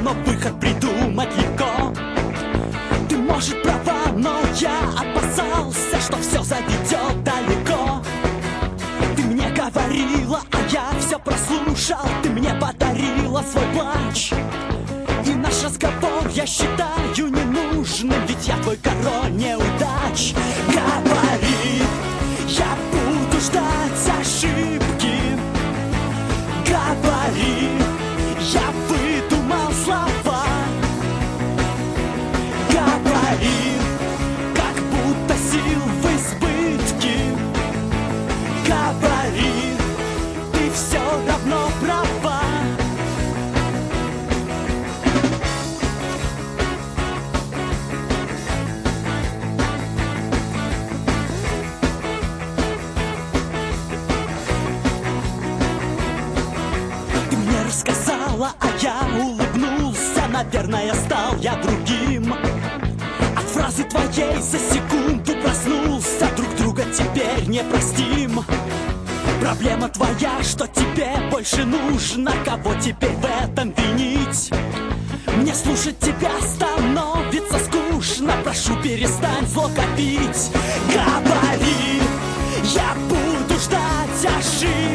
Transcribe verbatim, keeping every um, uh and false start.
но выход придумать легко. Ты, может, права, но я опасался, что все заведет далеко. Ты мне говорила, а я все прослушал. Ты мне подарила свой плач, и наш разговор я считаю ненужным, ведь я твой король неудач. Говори, я буду ждать ошибки. Говори, я выдумал слова. Говори, как будто сил в избытке. Говори, ты все равно права. Ты мне рассказала, а я улыбнулся. Наверное, стал я другим. От фразы твоей за секунду проснулся. Друг друга теперь не простим. Проблема твоя, что тебе больше нужно. Кого теперь в этом винить? Мне слушать тебя становится скучно. Прошу, перестань зло копить. Говори, я буду ждать ошибок.